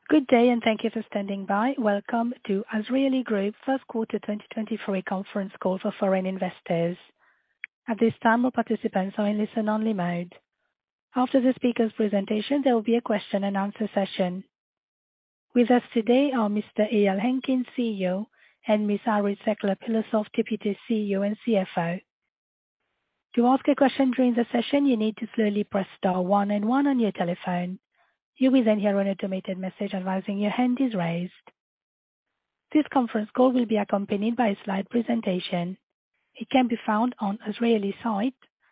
Good day, and thank you for standing by. Welcome to Azrieli Group first quarter 2023 conference call for foreign investors. At this time, all participants are in listen-only mode. After the speaker's presentation, there will be a question and answer session. With us today are Mr. Eyal Henkin, CEO, and Ms. Irit Sekler-Pilosof, Deputy CEO and CFO. To ask a question during the session, you need to slowly press star one and one on your telephone. You will then hear an automated message advising your hand is raised. This conference call will be accompanied by a slide presentation. It can be found on Azrieli site,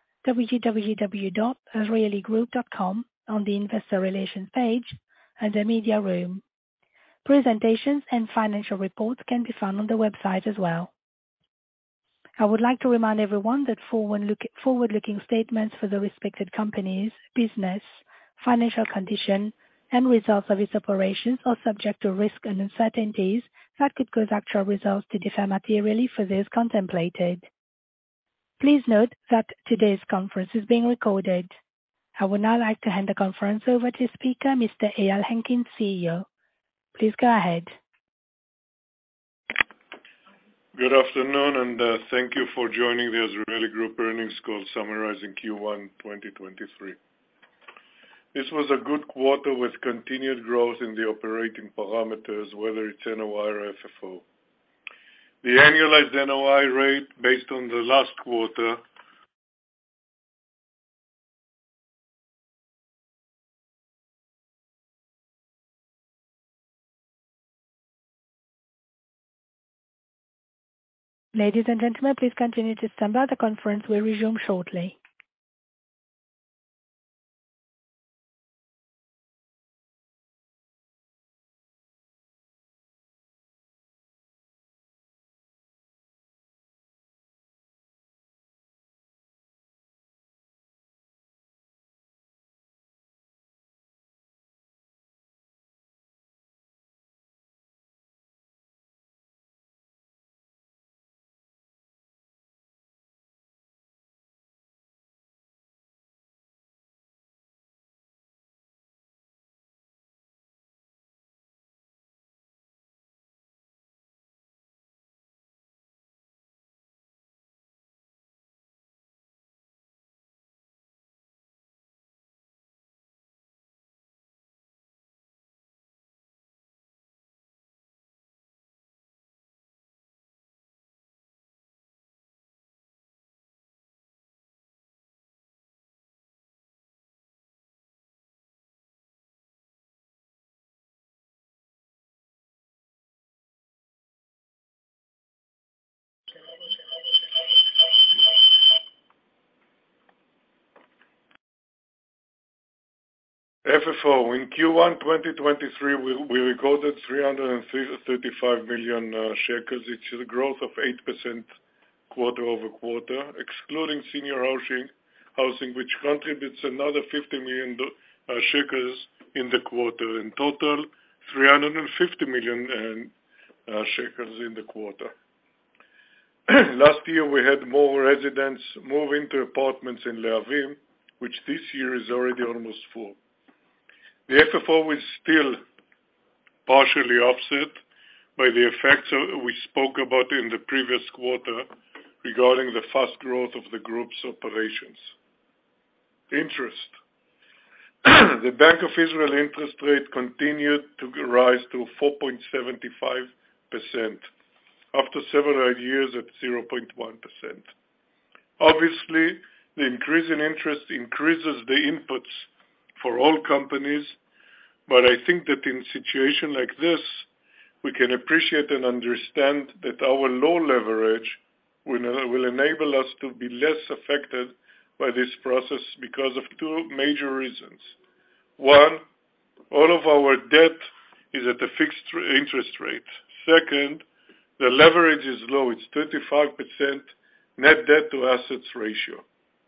www.azrieligroup.com, on the investor relations page under media room. Presentations and financial reports can be found on the website as well. I would like to remind everyone that forward-looking statements for the respected company's business, financial condition, and results of its operations are subject to risks and uncertainties that could cause actual results to differ materially from those contemplated. Please note that today's conference is being recorded. I would now like to hand the conference over to speaker, Mr. Eyal Henkin, CEO. Please go ahead. Good afternoon, and thank you for joining the Azrieli Group earnings call summarizing Q1 2023. This was a good quarter with continued growth in the operating parameters, whether it's NOI or FFO. The annualized NOI rate based on the last quarter Ladies and gentlemen, please continue to stand by. The conference will resume shortly. FFO. In Q1 2023, we recorded 335 million shekels. It's a growth of 8% quarter-over-quarter, excluding senior housing, which contributes another 50 million shekels in the quarter. In total, 350 million shekels in the quarter. Last year, we had more residents move into apartments in Lehavim, which this year is already almost full. The FFO is still partially offset by the effects we spoke about in the previous quarter regarding the fast growth of the group's operations. Interest. The Bank of Israel interest rate continued to rise to 4.75% after several years at 0.1%. Obviously, the increase in interest increases the inputs for all companies, but I think that in a situation like this, we can appreciate and understand that our low leverage will enable us to be less affected by this process because of two major reasons. One, all of our debt is at a fixed interest rate. Second, the leverage is low. It's 35% net debt to assets ratio.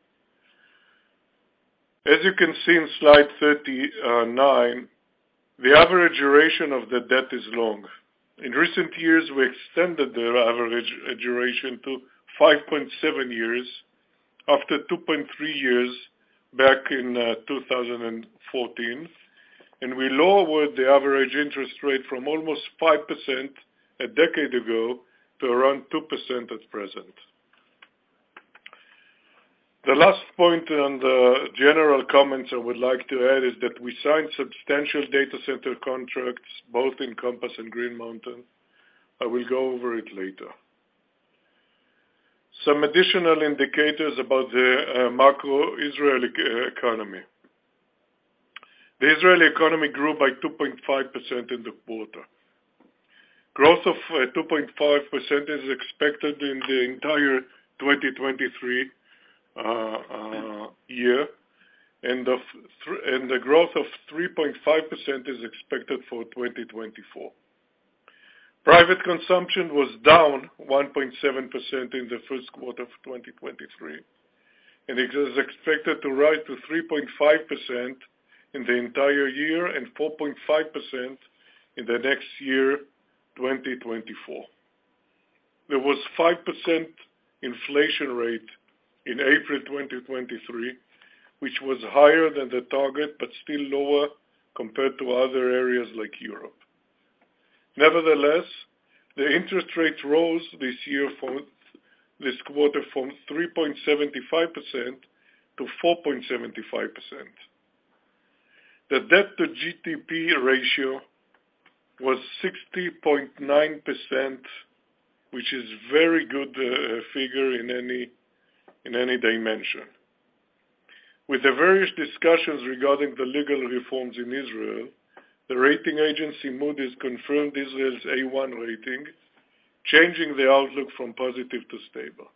As you can see in slide 39, the average duration of the debt is long. In recent years, we extended the average duration to 5.7 years after 2.3 years back in 2014. and we lowered the average interest rate from almost 5% a decade ago to around 2% at present. The last point on the general comments I would like to add is that we signed substantial data center contracts both in Compass and Green Mountain. I will go over it later. Some additional indicators about the macro Israeli economy. The Israeli economy grew by 2.5% in the quarter. Growth of 2.5% is expected in the entire 2023 year, and the growth of 3.5% is expected for 2024. Private consumption was down 1.7% in the first quarter of 2023, and it is expected to rise to 3.5% in the entire year and 4.5% in the next year, 2024. There was 5% inflation rate in April 2023, which was higher than the target, but still lower compared to other areas like Europe. Nevertheless, the interest rate rose this quarter from 3.75% to 4.75%. The debt to GDP ratio was 60.9%, which is very good figure in any dimension. With the various discussions regarding the legal reforms in Israel, the rating agency Moody's confirmed Israel's A1 rating, changing the outlook from positive to stable.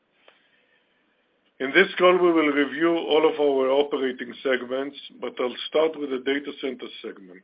In this call, we will review all of our operating segments, but I'll start with the data center segment.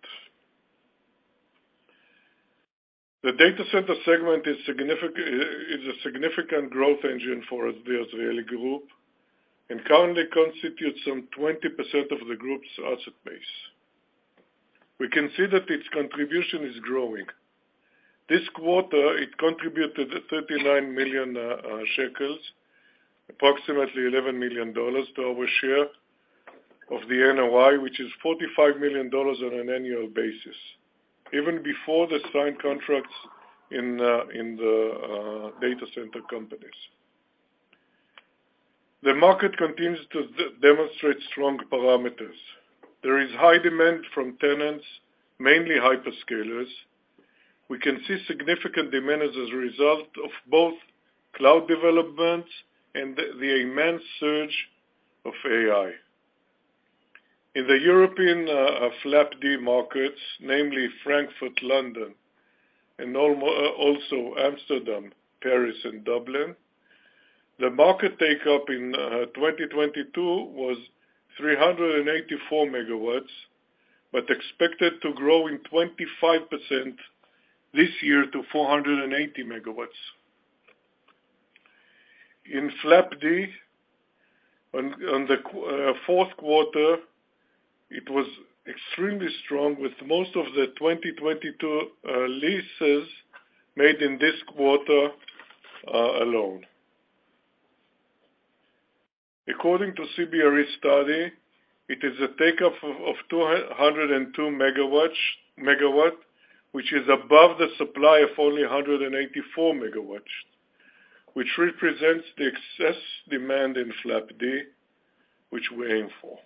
The data center segment is a significant growth engine for the Azrieli Group and currently constitutes some 20% of the group's asset base. We can see that its contribution is growing. This quarter, it contributed 39 million shekels, approximately $11 million, to our share of the NOI, which is $45 million on an annual basis, even before the signed contracts in the data center companies. The market continues to demonstrate strong parameters. There is high demand from tenants, mainly hyperscalers. We can see significant demand as a result of both cloud developments and the immense surge of AI. In the European FLAP-D markets, namely Frankfurt, London, and also Amsterdam, Paris, and Dublin, the market take-up in 2022 was 384 megawatts, but expected to grow in 25% this year to 480 megawatts. In FLAP-D, on the fourth quarter, it was extremely strong, with most of the 2022 leases made in this quarter alone. According to CBRE study, it is a take-up of 202 megawatt, which is above the supply of only 184 megawatts, which represents the excess demand in FLAP-D, which we aim for.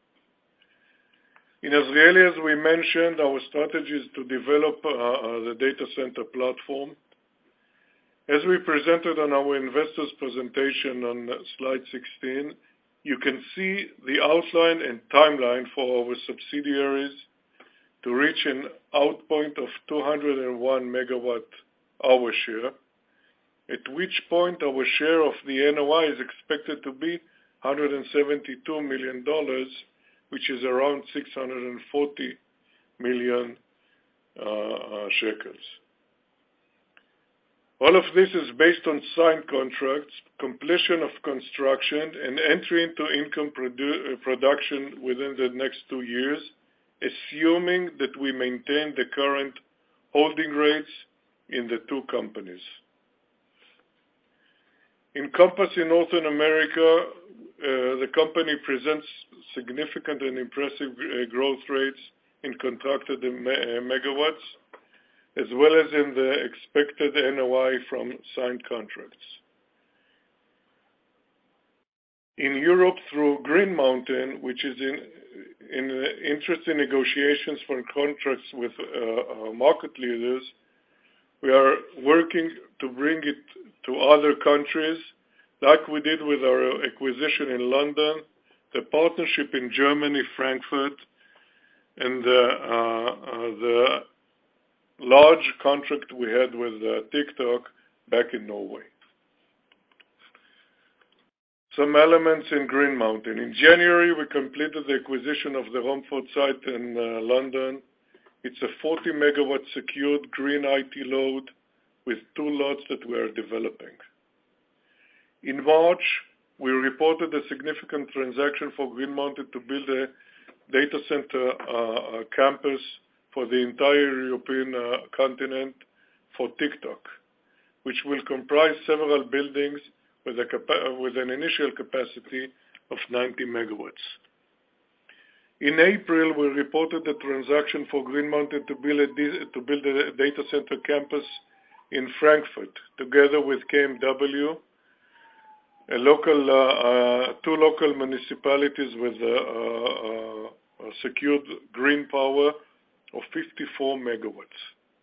In Azrieli, as we mentioned, our strategy is to develop the data center platform. As we presented on our investors presentation on slide 16, you can see the outline and timeline for our subsidiaries to reach an output of 201 megawatt hour share, at which point our share of the NOI is expected to be $172 million, which is around 640 million shekels. All of this is based on signed contracts, completion of construction, and entry into income production within the next 2 years, assuming that we maintain the current holding rates in the two companies. In Compass in Northern America, the company presents significant and impressive growth rates in contracted megawatts, as well as in the expected NOI from signed contracts. In Europe, through Green Mountain, which is in interesting negotiations for contracts with market leaders, we are working to bring it to other countries, like we did with our acquisition in London, the partnership in Germany, Frankfurt, and the large contract we had with TikTok back in Norway. Some elements in Green Mountain. In January, we completed the acquisition of the Romford site in London. It's a 40 megawatt secured green IT load with 2 lots that we are developing. In March, we reported a significant transaction for Green Mountain to build a data center campus for the entire European continent for TikTok, which will comprise several buildings with an initial capacity of 90 megawatts. In April, we reported a transaction for Green Mountain to build a data center campus in Frankfurt, together with KMW, a local, 2 local municipalities with secured green power of 54 megawatts.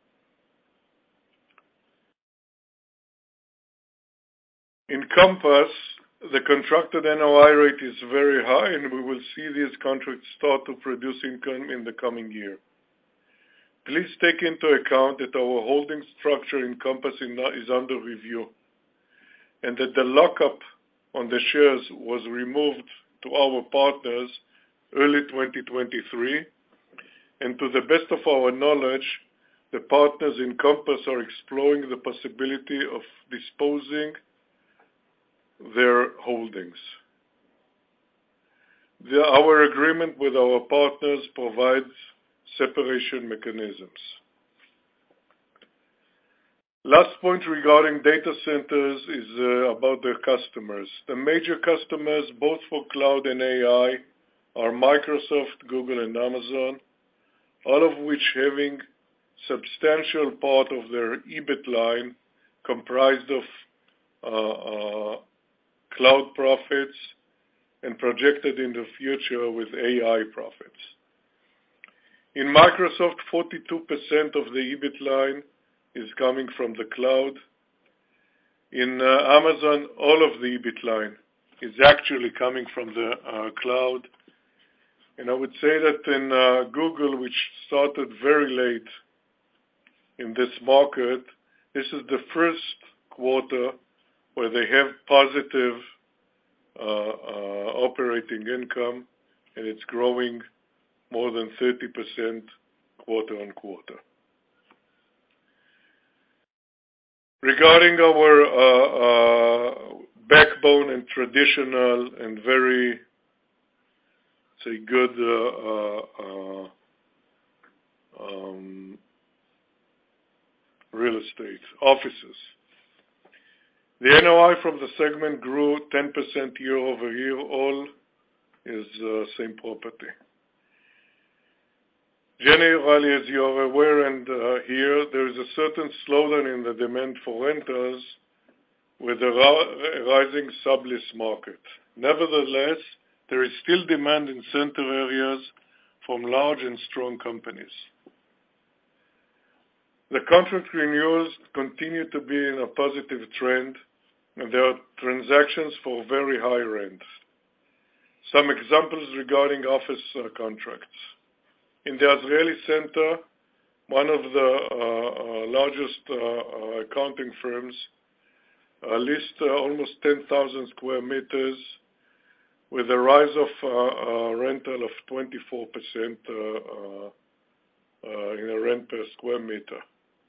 In Compass, the contracted NOI rate is very high, and we will see these contracts start to produce income in the coming year. Please take into account that our holding structure in Compass is under review, and that the lockup on the shares was removed to our partners early 2023, and to the best of our knowledge, the partners in Compass are exploring the possibility of disposing their holdings. Our agreement with our partners provides separation mechanisms. Last point regarding data centers is about their customers. The major customers, both for cloud and AI, are Microsoft, Google, and Amazon, all of which having substantial part of their EBIT line comprised of cloud profits and projected in the future with AI profits. In Microsoft, 42% of the EBIT line is coming from the cloud. In Amazon, all of the EBIT line is actually coming from the cloud. And I would say that in Google, which started very late in this market, this is the first quarter where they have positive operating income, and it's growing more than 30% quarter on quarter. Regarding our backbone and traditional and very, say, good real estate offices. The NOI from the segment grew 10% year over year, all is same property. Generally, as you are aware, and here, there is a certain slowdown in the demand for rentals with a rising sublease market. Nevertheless, there is still demand in center areas from large and strong companies. The contract renewals continue to be in a positive trend, and there are transactions for very high rents. Some examples regarding office contracts. In the Azrieli Center, one of the largest accounting firms leased almost 10,000 square meters with a rise of rental of 24% in a rent per square meter.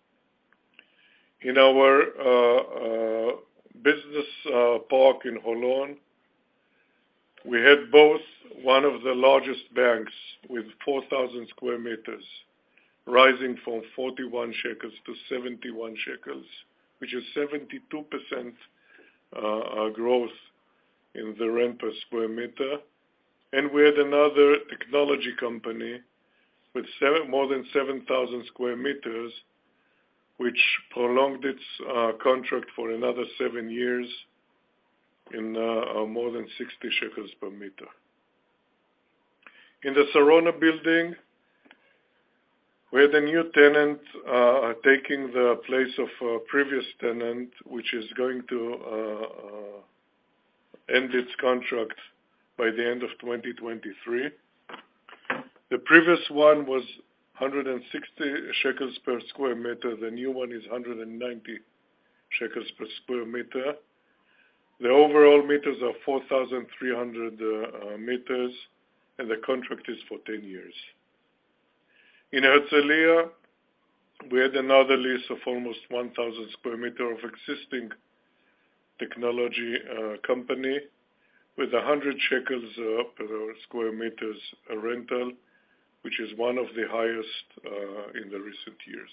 In our business park in Holon, we had both one of the largest banks with 4,000 square meters, rising from 41 shekels to 71 shekels, which is 72% growth in the rent per square meter. And we had another technology company with more than 7,000 square meters, which prolonged its contract for another 7 years in more than 60 shekels per meter. In the Sarona building, we had a new tenant taking the place of a previous tenant, which is going to end its contract by the end of 2023. The previous one was 160 shekels per square meter. The new one is 190 shekels per square meter. The overall meters are 4,300 meters, and the contract is for 10 years. In Herzliya, we had another lease of almost 1,000 square meter of existing technology company with 100 shekels per square meters rental, which is one of the highest in the recent years.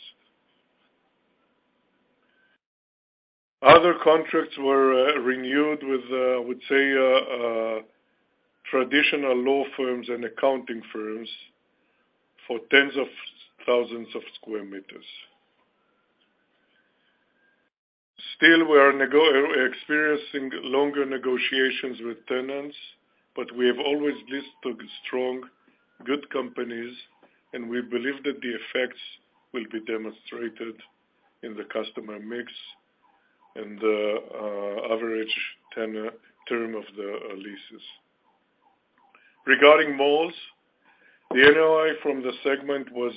Other contracts were renewed with, I would say, traditional law firms and accounting firms for tens of thousands of square meters. Still, we are experiencing longer negotiations with tenants, but we have always listed strong, good companies, and we believe that the effects will be demonstrated in the customer mix and the average term of the leases. Regarding malls, the NOI from the segment was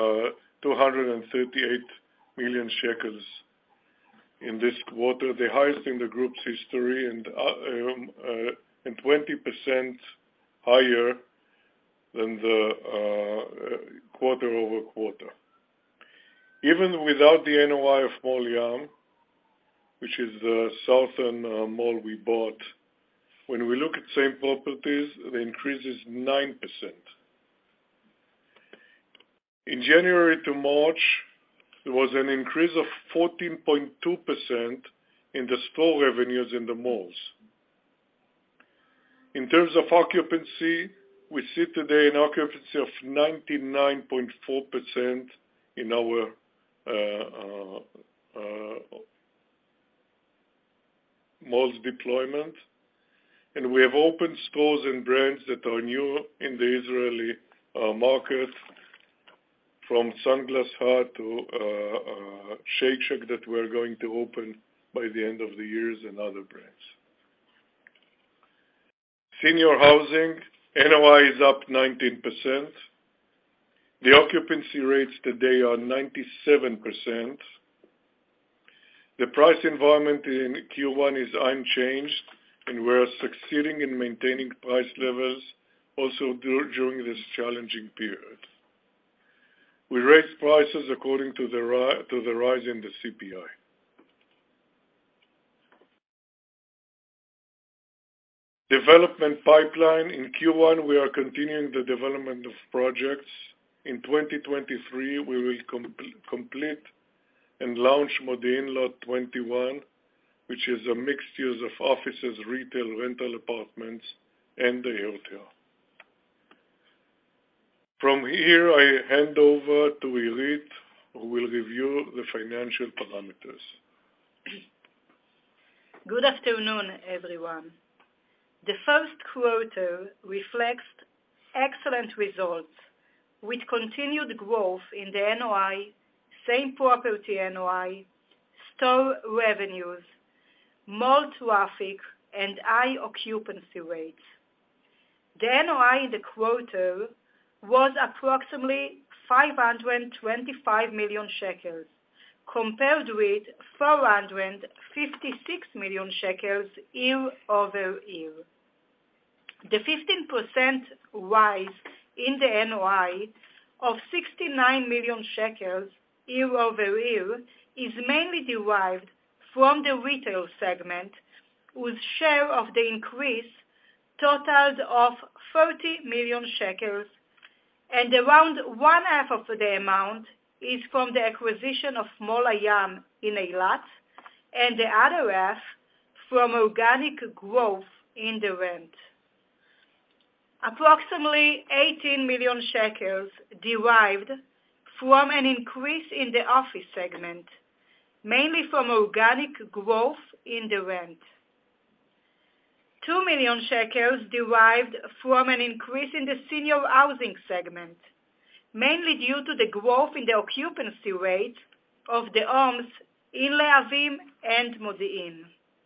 238 million shekels in this quarter, the highest in the group's history, and 20% higher than the quarter over quarter. Even without the NOI of Mall Yam, which is the southern mall we bought, when we look at same properties, the increase is 9%. In January to March, there was an increase of 14.2% in the store revenues in the malls. In terms of occupancy, we see today an occupancy of 99.4% in our malls deployment, and we have opened stores and brands that are new in the Israeli market, from Sunglass Hut to Shake Shack that we're going to open by the end of the year, and other brands. Senior housing, NOI is up 19%. The occupancy rates today are 97%. The price environment in Q1 is unchanged, and we're succeeding in maintaining price levels also during this challenging period. We raised prices according to the rise in the CPI. Development pipeline. In Q1, we are continuing the development of projects. In 2023, we will complete and launch Modi'in Lot 21, which is a mixed use of offices, retail, rental apartments, and a hotel. From here, I hand over to Irit, who will review the financial parameters. Good afternoon, everyone. The first quarter reflects excellent results with continued growth in the NOI, same property NOI, store revenues, mall traffic, and high occupancy rates. The NOI in the quarter was approximately 525 million shekels, compared with 456 million shekels year over year. The 15% rise in the NOI of 69 million shekels year over year is mainly derived from the retail segment, whose share of the increase totaled of 30 million shekels, and around one half of the amount is from the acquisition of Mall Hayam in Eilat, and the other half from organic growth in the rent. approximately 18 million shekels derived from an increase in the office segment, mainly from organic growth in the rent. 2 million shekels derived from an increase in the senior housing segment, mainly due to the growth in the occupancy rate of the homes in Lehavim and Modi'in.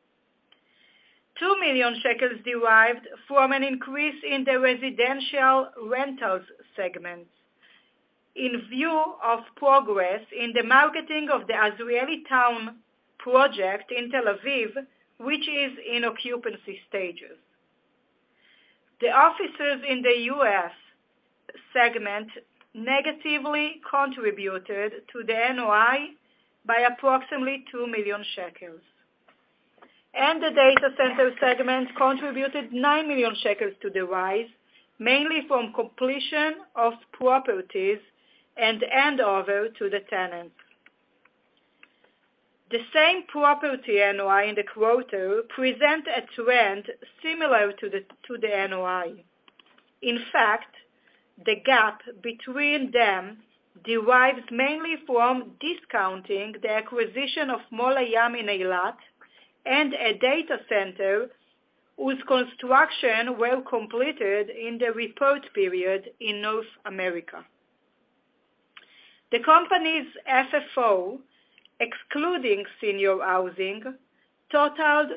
2 million shekels derived from an increase in the residential rentals segment, in view of progress in the marketing of the Azrieli Town project in Tel Aviv, which is in occupancy stages. The offices in the U.S. segment negatively contributed to the NOI by approximately 2 million shekels. And the data center segment contributed 9 million shekels to the rise, mainly from completion of properties and handover to the tenants. The same property NOI in the quarter present a trend similar to the NOI. In fact, the gap between them derives mainly from discounting the acquisition of Mol Hayam in Eilat and a data center whose construction were completed in the report period in North America. The company's FFO, excluding senior housing, totaled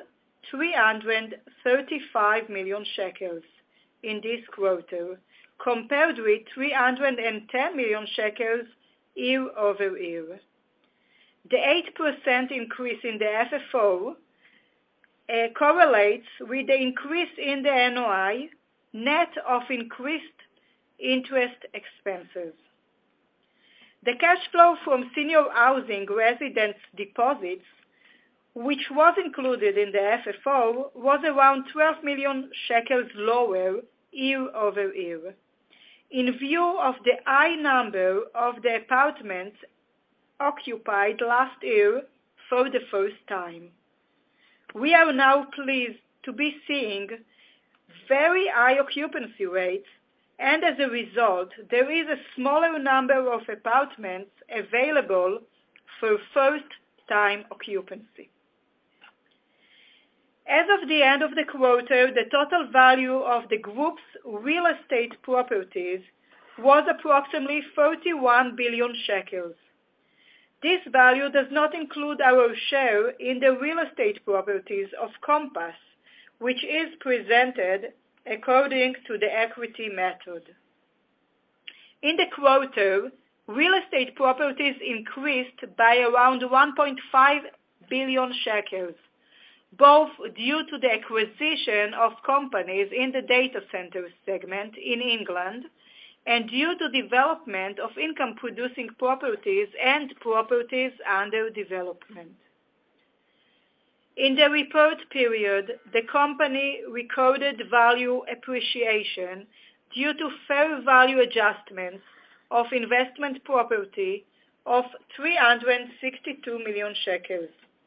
335 million shekels in this quarter, compared with 310 million shekels year over year. The 8% increase in the FFO correlates with the increase in the NOI, net of increased interest expenses. The cash flow from senior housing residence deposits, which was included in the FFO, was around 12 million shekels lower year over year, in view of the high number of the apartments occupied last year for the first time. We are now pleased to be seeing very high occupancy rates, and as a result, there is a smaller number of apartments available for first-time occupancy. As of the end of the quarter, the total value of the group's real estate properties was approximately 41 billion shekels. This value does not include our share in the real estate properties of Compass, which is presented according to the equity method. In the quarter, real estate properties increased by around 1.5 billion shekels, both due to the acquisition of companies in the data center segment in England and due to development of income-producing properties and properties under development. In the report period, the company recorded value appreciation due to fair value adjustments of investment property of 362 million shekels,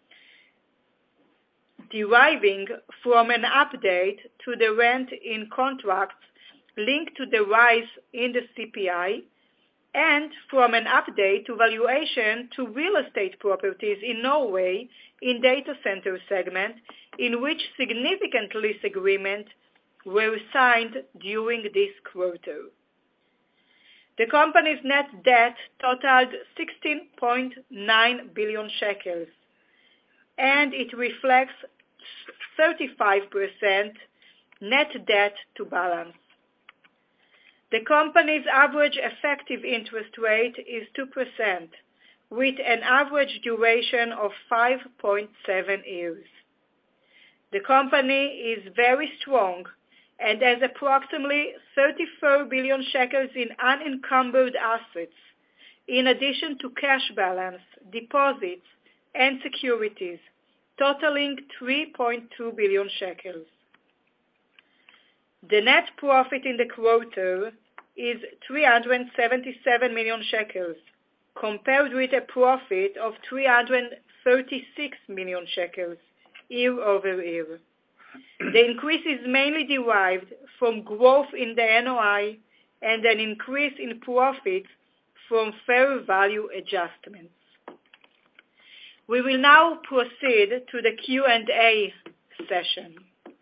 deriving from an update to the rent in contracts linked to the rise in the CPI, and from an update to valuation to real estate properties in Norway in data center segment, in which significant lease agreements were signed during this quarter. The company's net debt totaled 16.9 billion shekels, and it reflects 35% net debt to balance. The company's average effective interest rate is 2%, with an average duration of 5.7 years. The company is very strong and has approximately 34 billion shekels in unencumbered assets, in addition to cash balance, deposits, and securities, totaling 3.2 billion shekels. The net profit in the quarter is 377 million shekels, compared with a profit of 336 million shekels year over year. The increase is mainly derived from growth in the NOI and an increase in profits from fair value adjustments. We will now proceed to the Q&A session.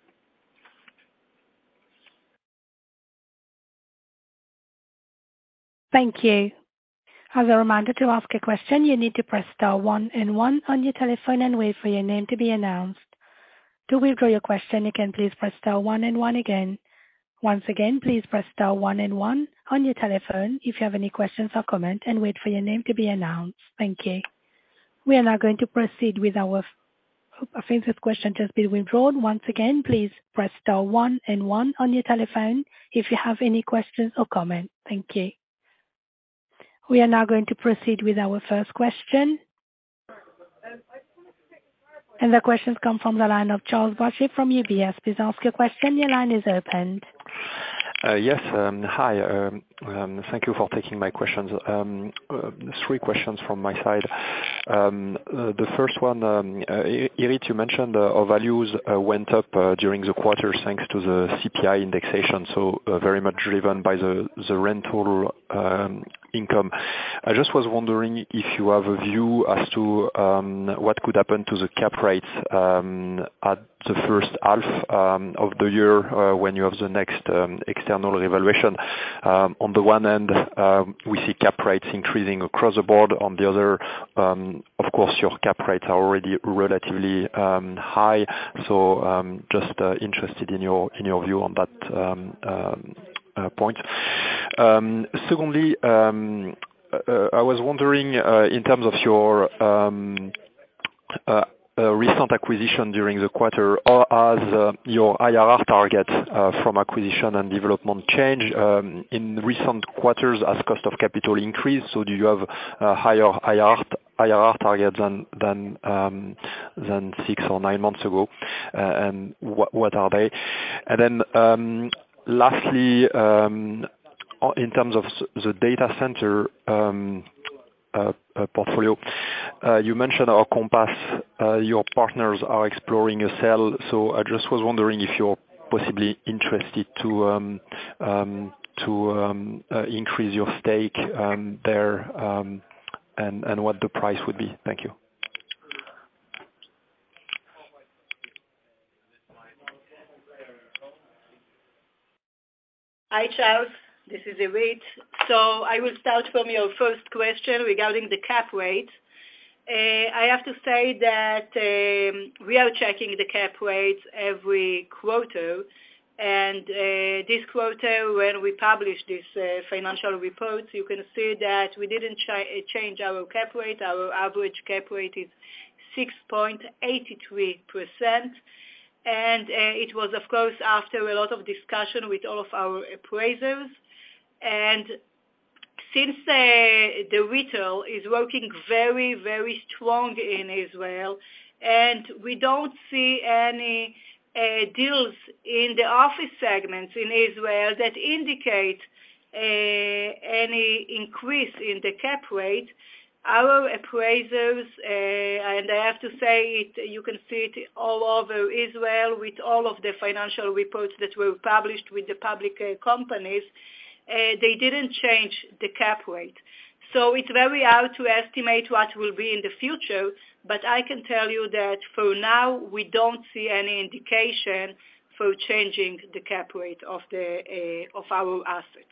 Thank you. As a reminder, to ask a question, you need to press star 1 and 1 on your telephone and wait for your name to be announced. To withdraw your question, you can please press star 1 and 1 again. Once again, please press star 1 and 1 on your telephone if you have any questions or comments, and wait for your name to be announced. Thank you. We are now going to proceed with our... I think this question just been withdrawn. Once again, please press star 1 and 1 on your telephone if you have any questions or comments. Thank you. We are now going to proceed with our first question. And the questions come from the line of Charles Boissier from UBS. Please ask your question. Your line is opened. Yes. Hi. Thank you for taking my questions. 3 questions from my side. The first one, Irit, you mentioned our values went up during the quarter thanks to the CPI indexation, so very much driven by the rental income. I just was wondering if you have a view as to what could happen to the cap rates at the first half of the year when you have the next external revaluation. On the one hand, we see cap rates increasing across the board. On the other, of course, your cap rates are already relatively high. So just interested in your view on that point. Secondly, I was wondering in terms of your recent acquisition during the quarter, or has your IRR target from acquisition and development change in recent quarters as cost of capital increased? So do you have a higher IRR target than 6 or 9 months ago? And what are they? And then lastly, in terms of the data center portfolio, you mentioned our Compass, your partners are exploring a sale. So I just was wondering if you're possibly interested to increase your stake there, and what the price would be. Thank you. Hi, Charles. This is Irit. So I will start from your first question regarding the cap rate. I have to say that we are checking the cap rates every quarter, and this quarter, when we publish this financial reports, you can see that we didn't change our cap rate. Our average cap rate is 6.83%. And it was, of course, after a lot of discussion with all of our appraisers. And since the retail is working very, very strong in Israel, and we don't see any deals in the office segments in Israel that indicate any increase in the cap rate, our appraisers, and I have to say it, you can see it all over Israel with all of the financial reports that were published with the public companies, they didn't change the cap rate. So it's very hard to estimate what will be in the future, but I can tell you that for now we don't see any indication for changing the cap rate of our assets.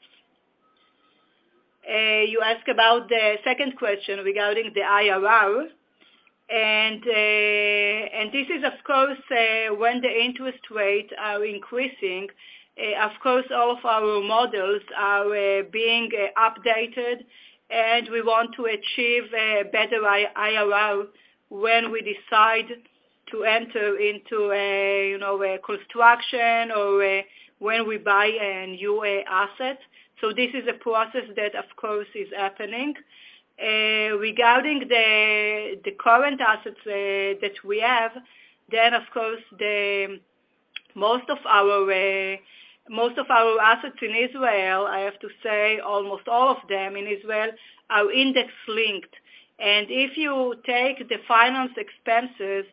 You asked about the second question regarding the IRR, and this is, of course, when the interest rates are increasing. Of course, all of our models are being updated, and we want to achieve a better IRR when we decide to enter into a construction or when we buy a new asset. So this is a process that, of course, is happening. Regarding the current assets that we have, then of course most of our assets in Israel, I have to say, almost all of them in Israel are index linked. And if you take the finance expenses,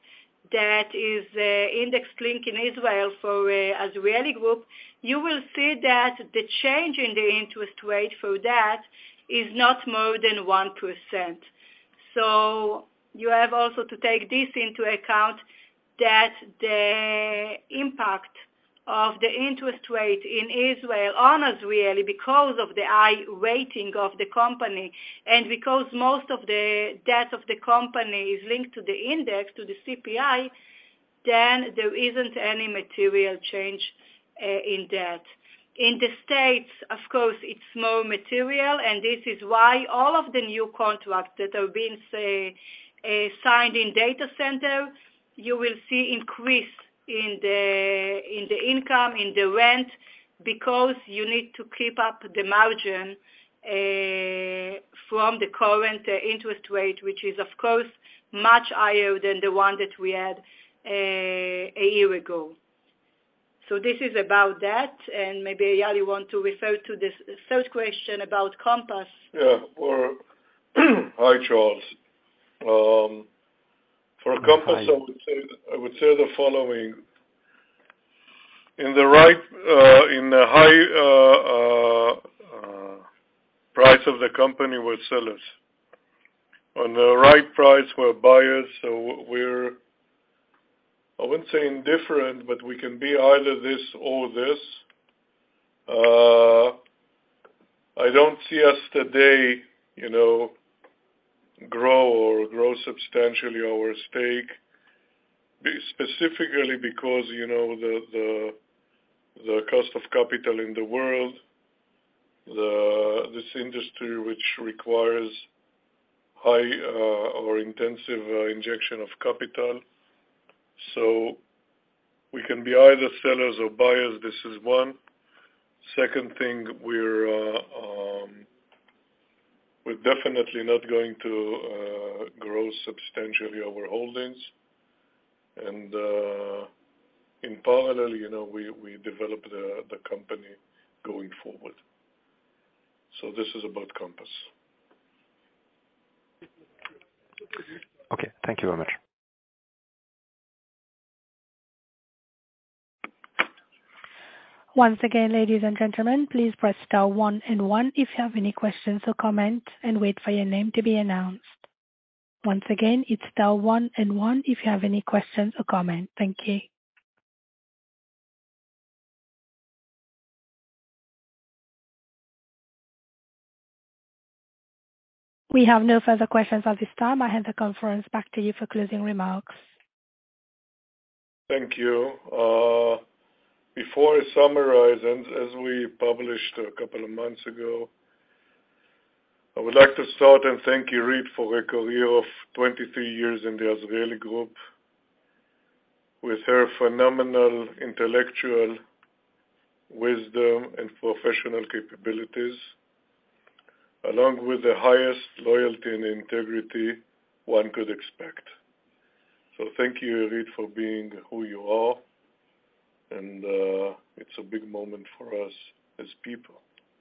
that is index-linked in Israel for Azrieli Group, you will see that the change in the interest rate for that is not more than 1%. So you have also to take this into account, that the impact of the interest rate in Israel on Azrieli, because of the high rating of the company and because most of the debt of the company is linked to the index, to the CPI, then there isn't any material change in that. In the States, of course, it's more material, and this is why all of the new contracts that are being signed in data center, you will see increase in the income, in the rent, because you need to keep up the margin from the current interest rate, which is, of course, much higher than the one that we had a year ago. So this is about that, and maybe Eyal, you want to refer to this third question about Compass. Yeah, or hi, Charles. For Compass, I would say the following: in the high price of the company, we're sellers. On the right price, we're buyers. So we're, I wouldn't say indifferent, but we can be either this or this. I don't see us today, grow substantially our stake, specifically because, the cost of capital in the world, this industry which requires high or intensive injection of capital. So we can be either sellers or buyers. This is one. Second thing, we're definitely not going to grow substantially our holdings, and in parallel, we develop the company going forward. So this is about Compass. Okay, thank you very much. Once again, ladies and gentlemen, please press star 1 and 1 if you have any questions or comments, and wait for your name to be announced. Once again, it's star 1 and 1 if you have any questions or comments. Thank you. We have no further questions at this time. I hand the conference back to you for closing remarks. Thank you. Before I summarize, and as we published a couple of months ago, I would like to start and thank Irit for a career of 23 years in the Azrieli Group. With her phenomenal intellectual wisdom and professional capabilities, along with the highest loyalty and integrity one could expect. So thank you, Irit, for being who you are, and it's a big moment for us as people.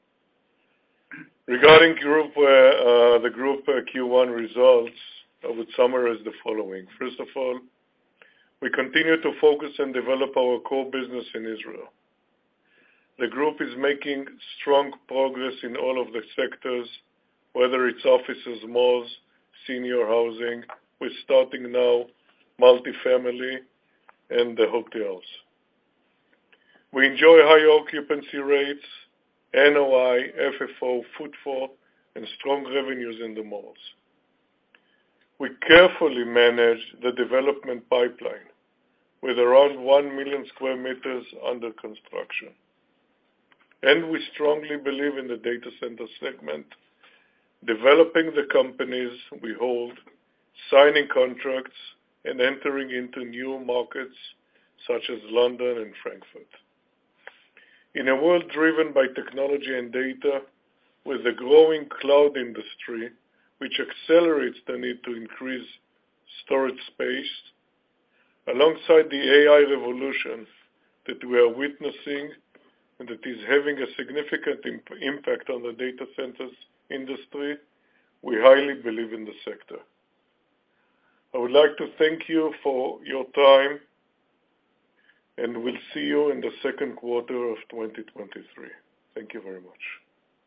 Regarding the group Q1 results, I would summarize the following. First of all, we continue to focus and develop our core business in Israel. The group is making strong progress in all of the sectors, whether it's offices, malls, senior housing. We're starting now multifamily and the hotels. We enjoy high occupancy rates, NOI, FFO, footfall, and strong revenues in the malls. We carefully manage the development pipeline with around 1 million square meters under construction. And we strongly believe in the data center segment, developing the companies we hold, signing contracts, and entering into new markets such as London and Frankfurt. In a world driven by technology and data, with the growing cloud industry, which accelerates the need to increase storage space, alongside the AI revolution that we are witnessing and that is having a significant impact on the data centers industry, we highly believe in the sector. I would like to thank you for your time, and we'll see you in the second quarter of 2023. Thank you very much.